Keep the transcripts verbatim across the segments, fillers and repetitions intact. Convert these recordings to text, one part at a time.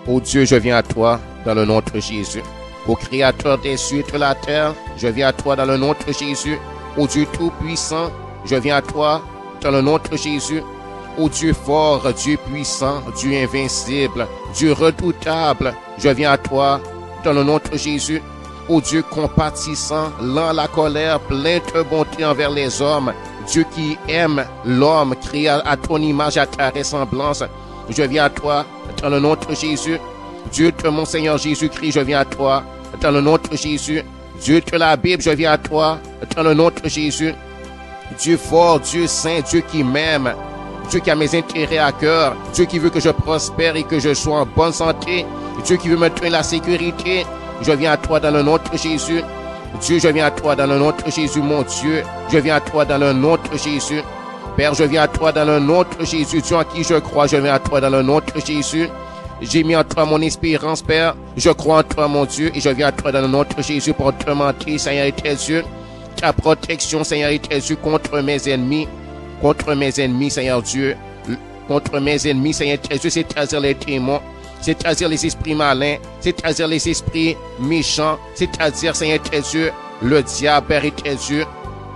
Ô Dieu, je viens à toi dans le nom de Jésus. Ô Créateur des cieux et de la terre, je viens à toi dans le nom de Jésus. Ô Dieu Tout-Puissant, je viens à toi dans le nom de Jésus. Ô Dieu fort, Dieu puissant, Dieu invincible, Dieu redoutable, je viens à toi dans le nom de Jésus. Ô Dieu compatissant, lent à la colère, plein de bonté envers les hommes, Dieu qui aime l'homme, créé à ton image, à ta ressemblance, je viens à toi dans le nom de Jésus. Dieu de mon Seigneur Jésus-Christ, je viens à toi dans le nom de Jésus. Dieu de la Bible, je viens à toi dans le nom de Jésus. Dieu fort, Dieu saint, Dieu qui m'aime, Dieu qui a mes intérêts à cœur, Dieu qui veut que je prospère et que je sois en bonne santé, Dieu qui veut me donner la sécurité, je viens à toi dans le nom de Jésus. Dieu, je viens à toi dans le nom de Jésus, mon Dieu. Je viens à toi dans le nom de Jésus. Père, je viens à toi dans le nom de Jésus. Dieu en qui je crois, je viens à toi dans le nom de Jésus. J'ai mis en toi mon espérance, Père. Je crois en toi, mon Dieu, et je viens à toi dans le nom de Jésus pour te mentir, Seigneur et tes yeux. Ta protection, Seigneur et tes yeux, contre mes ennemis. Contre mes ennemis, Seigneur Dieu. Contre mes ennemis, Seigneur et tes yeux, c'est-à-dire les démons. C'est-à-dire les esprits malins, c'est-à-dire les esprits méchants, c'est-à-dire, Seigneur, tes yeux, le diable, Père, et tes yeux,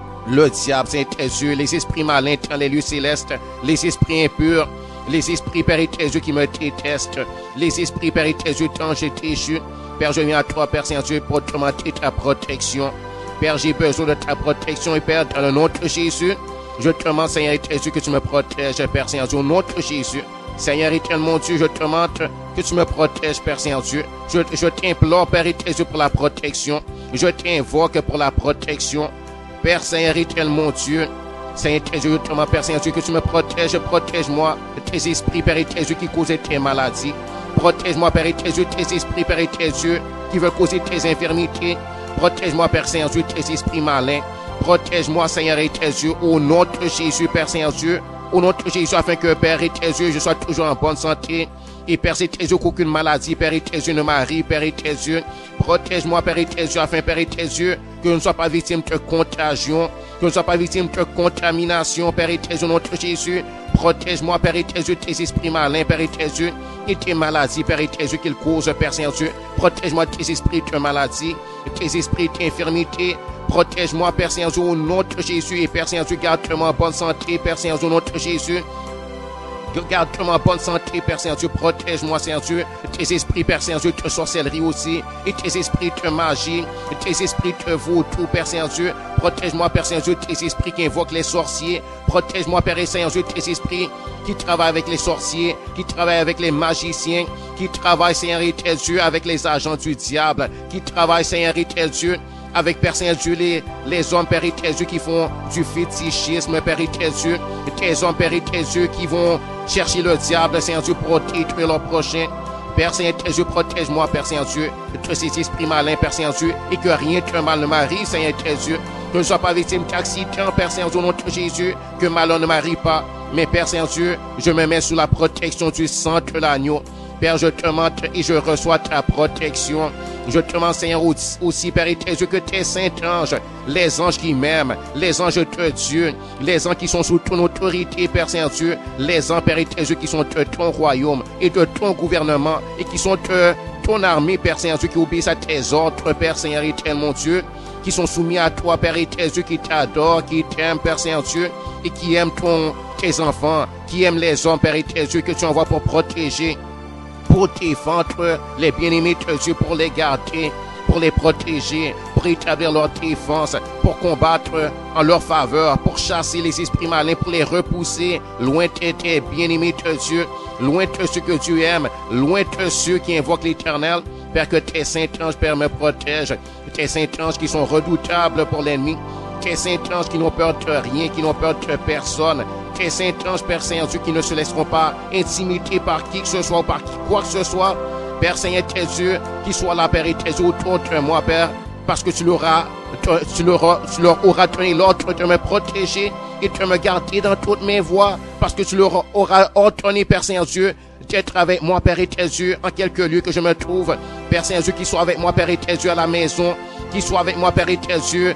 le diable, Seigneur, tes yeux, les esprits malins dans les lieux célestes, les esprits impurs, les esprits, Père, et tes yeux qui me détestent, les esprits, Père, et tes yeux, tant j'ai déchu. Père, je viens à toi, Père, Saint Dieu, pour te demander ta protection. Père, j'ai besoin de ta protection, et Père, dans le nom de Jésus, je te demande, Seigneur, et tes yeux, que tu me protèges, Père, Saint Dieu, au nom de Jésus. Seigneur éternel, mon Dieu, je te demande que tu me protèges, Père Saint-Dieu. Je, je t'implore, Père éternel, pour la protection. Je t'invoque pour la protection. Père Seigneur éternel, mon Dieu. Seigneur éternel, je te demande, Père Saint-Dieu, que tu me protèges. Protège-moi tes esprits, Père éternel, qui causent tes maladies. Protège-moi, Père éternel, tes esprits, Père éternel, qui veulent causer tes infirmités. Protège-moi, Père Saint-Dieu, tes esprits malins. Protège-moi, Seigneur éternel, au nom de Jésus, Père Saint-Dieu. Au nom de Jésus, afin que, Père et tes yeux, je sois toujours en bonne santé. Et Père et tes yeux, qu'aucune maladie, Père et tes yeux, ne m'arrive, Père et tes yeux. Protège-moi, Père et tes yeux, afin, Père et tes yeux, que je ne sois pas victime de contagion, que je ne sois pas victime de contamination, Père et tes yeux, au nom de Jésus. Protège-moi, Père et tes yeux, tes esprits malins, Père et tes yeux, et tes maladies, Père et tes yeux, qu'ils causent, Père Saint-Dieu. Protège-moi tes esprits de maladie, tes esprits d'infirmité. Protège-moi, Père Saint-Dieu, au nom de Jésus. Et Père Saint-Dieu, garde-moi en bonne santé, Père Saint-Dieu, au nom de Jésus. Garde-moi en bonne santé, Père Saint-Dieu. Protège-moi, Saint-Dieu. Tes esprits, Père Saint-Dieu, de sorcellerie aussi. Et tes esprits de magie. Et tes esprits de vaudou, Père Saint-Dieu. Protège-moi, Père Saint-Dieu, tes esprits qui invoquent les sorciers. Protège-moi, Père Saint-Dieu, tes esprits qui travaillent avec les sorciers, qui travaillent avec les magiciens, qui travaillent, Seigneur et tes Dieu, avec les agents du diable, qui travaillent, Seigneur et tes Dieu, avec, Père Saint-Dieu, les, les hommes, Père et tes yeux, qui font du fétichisme, Père et tes yeux, tes hommes, Père et tes yeux, qui vont chercher le diable, Saint-Dieu, pour détruire leur prochain. Père Saint-Dieu, tes yeux, protège-moi, Père Saint-Dieu, de ces esprits malins, Père Saint-Dieu, et que rien de mal ne m'arrive, Seigneur, tes yeux, que je ne sois pas victime d'accident, Père Saint-Dieu, au nom de Jésus, que malheur ne m'arrive pas. Mais, Père Saint-Dieu, je me mets sous la protection du sang de l'agneau. Père, je te demande et je reçois ta protection. Je te demande, Seigneur, aussi, Père et tes yeux, que tes saints anges, les anges qui m'aiment, les anges de Dieu, les anges qui sont sous ton autorité, Père Saint-Dieu, les anges, Père et tes yeux, qui sont de ton royaume et de ton gouvernement et qui sont de ton armée, Père Saint-Dieu, qui obéissent à tes ordres, Père Seigneur éternel, mon Dieu, qui sont soumis à toi, Père et tes yeux, qui t'adorent, qui t'aiment, Père Saint-Dieu, et qui aiment ton, tes enfants, qui aiment les hommes, Père et tes yeux, que tu envoies pour protéger, pour défendre les bien-aimés de Dieu, pour les garder, pour les protéger, pour établir leur défense, pour combattre en leur faveur, pour chasser les esprits malins, pour les repousser loin de tes bien-aimés de Dieu, loin de ceux que Dieu aime, loin de ceux qui invoquent l'Éternel. Père, que tes saints anges, Père, me protègent, tes saints anges qui sont redoutables pour l'ennemi, tes saints anges qui n'ont peur de rien, qui n'ont peur de personne, tes saints anges, Père Saint-Dieu, qui ne se laisseront pas intimider par qui que ce soit ou par qui, quoi que ce soit. Père Seigneur, tes yeux, qui soient là, Père, et tes yeux autour de moi, Père, parce que tu leur, as, tu, leur, tu leur auras donné l'ordre de me protéger et de me garder dans toutes mes voies, parce que tu leur auras ordonné, Père Saint-Dieu, d'être avec moi, Père et tes yeux, en quelque lieu que je me trouve. Père Saint-Dieu, qui soit avec moi, Père et tes yeux, à la maison, qui soit avec moi, Père et tes yeux,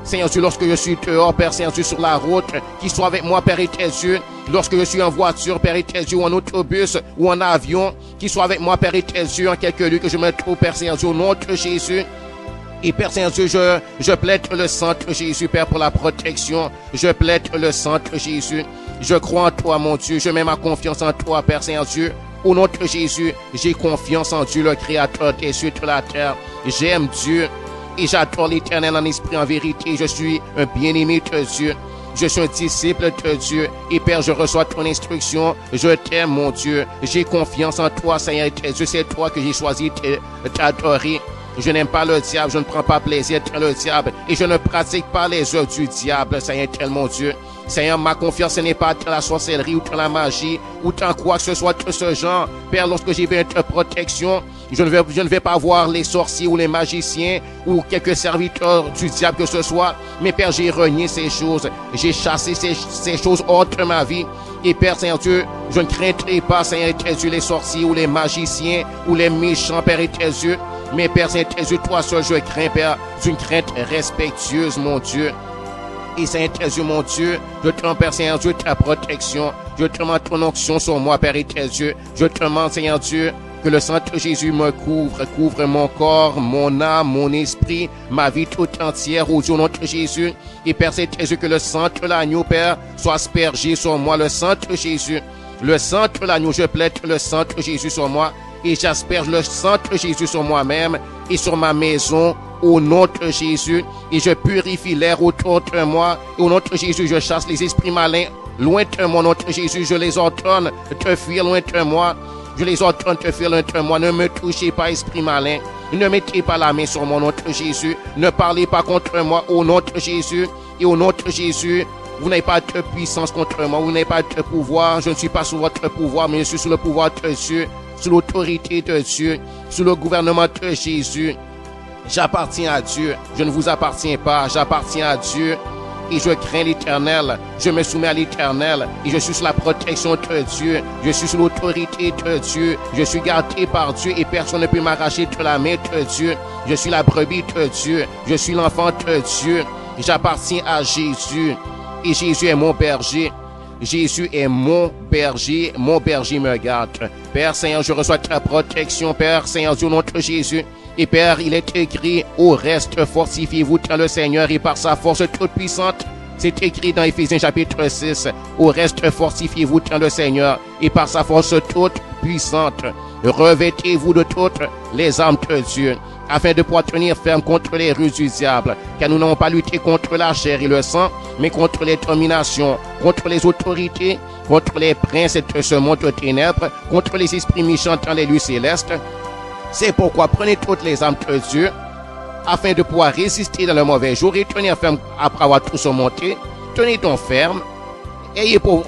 Seigneur Dieu, lorsque je suis dehors, Père Saint-Dieu, sur la route, qu'il soit avec moi, Père Dieu. Lorsque je suis en voiture, Père Dieu, ou en autobus, ou en avion, qu'il soit avec moi, Père Dieu, en quelque lieu que je me trouve, Père Saint-Dieu, au nom de Jésus. Et Père Saint-Dieu, je, je plaide le sang de Jésus, Père, pour la protection. Je plaide le sang de Jésus. Je crois en toi, mon Dieu. Je mets ma confiance en toi, Père Saint-Dieu. Au nom de Jésus, j'ai confiance en Dieu, le Créateur des cieux et de la terre. J'aime Dieu et j'adore l'Éternel en esprit, en vérité. Je suis un bien-aimé de Dieu. Je suis un disciple de Dieu. Et Père, je reçois ton instruction. Je t'aime, mon Dieu. J'ai confiance en toi, Seigneur Dieu. C'est toi que j'ai choisi de t'adorer. Je n'aime pas le diable, je ne prends pas plaisir dans le diable et je ne pratique pas les œuvres du diable, Seigneur tel mon Dieu. Seigneur, ma confiance ce n'est pas dans la sorcellerie ou dans la magie ou dans quoi que ce soit de ce genre. Père, lorsque j'ai besoin de protection, je ne vais, je ne vais pas voir les sorciers ou les magiciens ou quelques serviteurs du diable que ce soit. Mais Père, j'ai renié ces choses, j'ai chassé ces, ces choses hors de ma vie. Et Père Saint-Dieu, je ne craindrai pas, Seigneur Dieu, les sorciers ou les magiciens ou les méchants, Père Dieu. Mais Père Saint-Dieu, toi seul je crains, Père, d'une crainte respectueuse, mon Dieu. Et Saint-Dieu, mon Dieu, je te demande, Père Saint-Dieu, ta protection. Je te demande ton onction sur moi, Père Dieu. Je te demande, Seigneur Dieu, que le sang de Jésus me couvre, couvre mon corps, mon âme, mon esprit, ma vie toute entière, au nom de Jésus. Et Père Saint-Dieu, que le sang de l'agneau, Père, soit aspergé sur moi, le sang de Jésus. Le sang de l'agneau, je plaide le sang de Jésus sur moi. Et j'asperge le sang de Jésus sur moi-même et sur ma maison au nom de Jésus. Et je purifie l'air autour de moi. Et au nom de Jésus, je chasse les esprits malins loin de moi. Au nom de Jésus, je les ordonne de fuir loin de moi. Je les ordonne de fuir loin de moi. Ne me touchez pas, esprit malin. Ne mettez pas la main sur mon nom de Jésus. Ne parlez pas contre moi au nom de Jésus. Et au nom de Jésus, vous n'avez pas de puissance contre moi. Vous n'avez pas de pouvoir. Je ne suis pas sous votre pouvoir, mais je suis sous le pouvoir de Dieu. Sous l'autorité de Dieu, sous le gouvernement de Jésus. J'appartiens à Dieu, je ne vous appartiens pas, j'appartiens à Dieu et je crains l'Éternel, je me soumets à l'Éternel et je suis sous la protection de Dieu, je suis sous l'autorité de Dieu, je suis gardé par Dieu et personne ne peut m'arracher de la main de Dieu. Je suis la brebis de Dieu, je suis l'enfant de Dieu, j'appartiens à Jésus et Jésus est mon berger. Jésus est mon berger, mon berger me garde. Père Seigneur, je reçois ta protection, Père Seigneur, au nom de Jésus. Et Père, il est écrit, au reste, fortifiez-vous dans le Seigneur et par sa force toute puissante. C'est écrit dans Éphésiens chapitre six, au reste, fortifiez-vous dans le Seigneur et par sa force toute puissante. Revêtez-vous de toutes les armes de Dieu, afin de pouvoir tenir ferme contre les ruses du diable, car nous n'avons pas lutté contre la chair et le sang, mais contre les dominations, contre les autorités, contre les princes de ce monde de ténèbres, contre les esprits méchants dans les lieux célestes. C'est pourquoi prenez toutes les armes de Dieu, afin de pouvoir résister dans le mauvais jour et tenir ferme après avoir tout surmonté. Tenez donc ferme, ayez pour...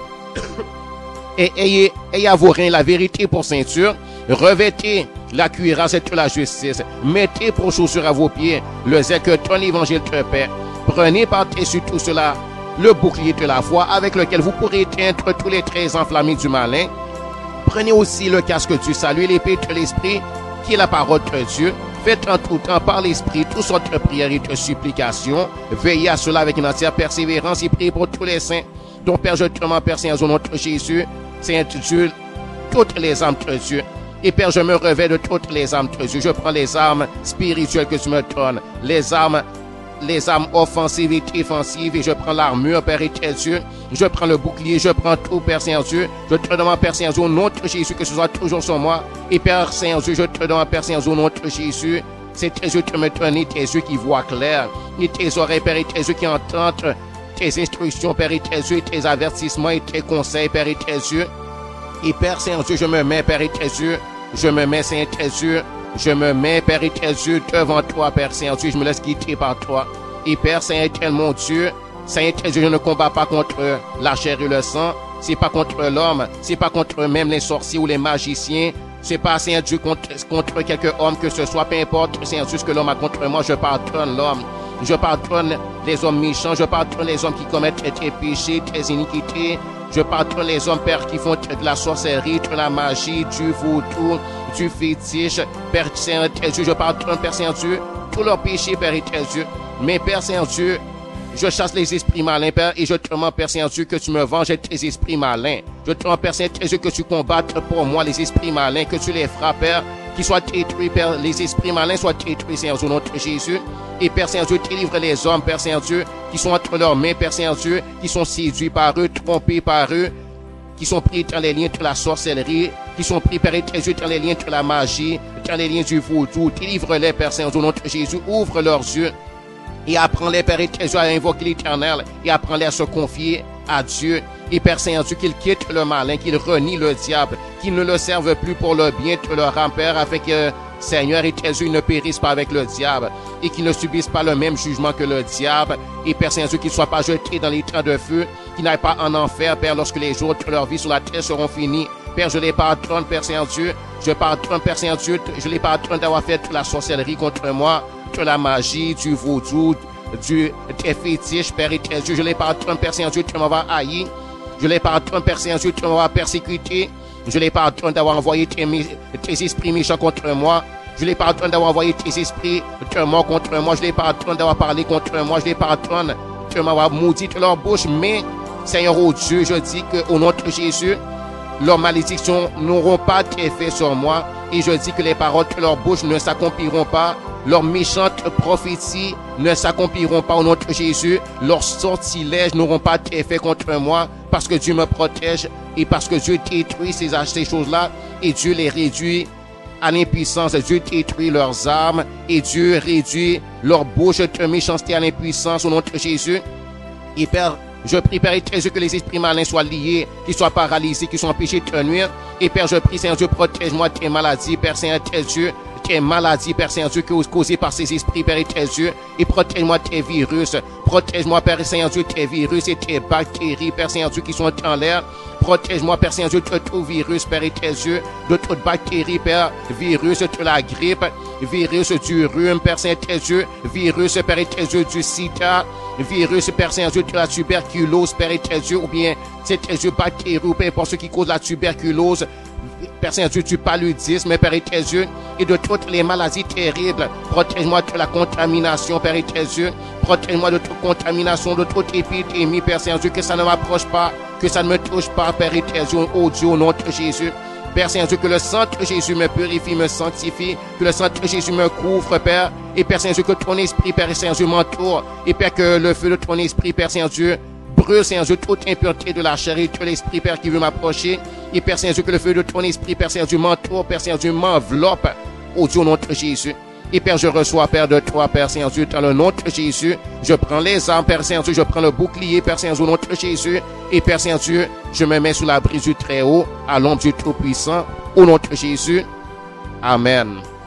et ayez, ayez à vos reins la vérité pour ceinture, revêtez la cuirasse de la justice, mettez pour chaussures à vos pieds le zèle que donne l'évangile de paix, prenez par-dessus tout cela le bouclier de la foi avec lequel vous pourrez éteindre tous les traits enflammés du malin, prenez aussi le casque du salut et l'épée de l'esprit qui est la parole de Dieu, faites en tout temps par l'esprit toutes sortes de prières et de supplications, veillez à cela avec une entière persévérance et priez pour tous les saints. Donc Père, je te demande, Père Saint, au nom de Jésus, Saint Dieu, toutes les armes de Dieu. Et Père, je me revêt de toutes les armes de Dieu. Je prends les armes spirituelles que tu me donnes, les armes, les armes offensives et défensives, et je prends l'armure, Père et Dieu. Je prends le bouclier, je prends tout, Père Saint-Dieu. Je te demande, Père Saint-Dieu, au nom de Jésus, que ce soit toujours sur moi. Et Père Saint-Dieu, je te demande, Père Saint-Dieu, au nom de Jésus, c'est tes yeux qui me donnent, et tes yeux qui voient clair, et tes oreilles, Père, et tes yeux qui entendent tes instructions, Père et tes yeux, tes avertissements et tes conseils, Père et tes yeux. Et Père Saint-Dieu, je me mets, Père et tes yeux, je me mets, Saint tes yeux, je me mets, Père et tes yeux, devant toi, Père Saint-Dieu, je me laisse guider par toi. Et Père Saint-Éternel, mon Dieu, Saint-Éternel, je ne combats pas contre la chair et le sang, c'est pas contre l'homme, c'est pas contre même les sorciers ou les magiciens, c'est pas, Saint-Dieu, contre, contre quelque homme que ce soit, peu importe, Saint-Dieu, ce que l'homme a contre moi, je pardonne l'homme. Je pardonne les hommes méchants, je pardonne les hommes qui commettent tes péchés, tes iniquités. Je pardonne les hommes, Père, qui font de la sorcellerie, de la magie, du vaudou, du fétiche. Père Saint-Dieu, je pardonne, Père Saint-Dieu, tous leurs péchés, Père Saint-Dieu. Mais Père Saint-Dieu, je chasse les esprits malins, Père, et je te demande, Père Saint-Dieu, que tu me venges tes esprits malins. Je te demande, Père Saint-Dieu, que tu combattes pour moi les esprits malins, que tu les frappes, Père, qu'ils soient détruits, Père, les esprits malins soient détruits, Seigneur, au nom de Jésus. Et Père Saint-Dieu, délivre les hommes, Père Saint-Dieu, qui sont entre leurs mains, Père Saint-Dieu, qui sont séduits par eux, trompés par eux, qui sont pris dans les liens de la sorcellerie, qui sont pris, Père Jésus, dans les liens de la magie, dans les liens du vaudou. Délivre-les, Père Saint-Dieu, au nom de Jésus. Ouvre leurs yeux et apprends-les, Père Jésus, à invoquer l'Éternel et apprends-les à se confier à Dieu. Et Père Saint-Dieu, qu'ils quittent le malin, qu'ils renient le diable, qu'ils ne le servent plus pour le bien de leur âme, Père, afin que Seigneur et Jésus ne périssent pas avec le diable et qu'ils ne subissent pas le même jugement que le diable. Et Père Saint-Dieu, qu'ils ne soient pas jetés dans les temps de feu, qu'ils n'aillent pas en enfer, Père, lorsque les jours de leur vie sur la terre seront finis. Père, je les pardonne, Père Saint-Dieu. Je pardonne, Père Saint-Dieu. Je les pardonne d'avoir fait toute la sorcellerie contre moi, de la magie, du vaudou, du, des fétiches, Père et Dieu. Je les pardonne, Père Saint-Dieu, tu m'as haï. Je les pardonne, Père Saint-Dieu, tu m'as persécuté. Je les pardonne d'avoir envoyé tes, tes esprits méchants contre moi. Je les pardonne d'avoir envoyé tes esprits de mort contre moi. Je les pardonne d'avoir parlé contre moi. Je les pardonne de m'avoir maudit de leur bouche. Mais, Seigneur, oh Dieu, je dis qu'au nom de Jésus, leurs malédictions n'auront pas d'effet sur moi. Et je dis que les paroles de leur bouche ne s'accompliront pas. Leurs méchantes prophéties ne s'accompliront pas au nom de Jésus. Leurs sortilèges n'auront pas d'effet contre moi parce que Dieu me protège et parce que Dieu détruit ces, ces choses-là et Dieu les réduit à l'impuissance. Dieu détruit leurs armes et Dieu réduit leur bouche de méchanceté à l'impuissance au nom de Jésus. Et Père, je prie, Père Jésus, que les esprits malins soient liés, qu'ils soient paralysés, qu'ils soient empêchés de te nuire. Et Père, je prie, Saint Dieu, protège-moi de tes maladies, Père Saint-Dieu, tes maladies, Père Saint-Dieu, causées par ces esprits, Père Dieu, et protège-moi de tes virus. Protège-moi, Père Saint-Dieu, tes virus et tes bactéries, Père Saint-Dieu, qui sont dans l'air. Protège-moi, Père Saint-Dieu, de tout virus, Père Dieu, de toute bactérie, Père, virus de la grippe, virus du rhume, Père Saint-Dieu, virus, Père Dieu, du sida, virus, Père Saint-Dieu, de la tuberculose, Père Dieu, ou bien, Saint-Dieu, bactéries, ou Père, pour ceux qui causent la tuberculose, Père Saint-Dieu, du paludisme, Père Dieu, et de toutes les maladies terribles. Protège-moi de la contamination, Père Dieu. Protège-moi de toute contamination, de toute épidémie, Père Saint-Dieu, que ça ne m'approche pas, que ça ne me touche pas, Père Dieu, oh Dieu, au nom de Jésus. Père Saint-Dieu, que le sang de Jésus me purifie, me sanctifie, que le sang de Jésus me couvre, Père. Et Père Saint-Dieu, que ton esprit, Père Saint-Dieu, m'entoure. Et Père, que le feu de ton esprit, Père Saint-Dieu, brûle, Saint-Dieu, toute impureté de la chair et de l'esprit, Père, qui veut m'approcher. Et Père Saint-Dieu, que le feu de ton esprit, Père Saint-Dieu, m'entoure, Père Saint-Dieu, m'enveloppe, au Dieu, au nom de Jésus. Et Père, je reçois, Père, de toi, Père Saint-Dieu, dans le nom de Jésus. Je prends les armes, Père Saint-Dieu, je prends le bouclier, Père Saint-Dieu, au nom de Jésus. Et Père Saint-Dieu, je me mets sous l'abri du Très-Haut, à l'ombre du Tout-Puissant, au nom de Jésus. Amen.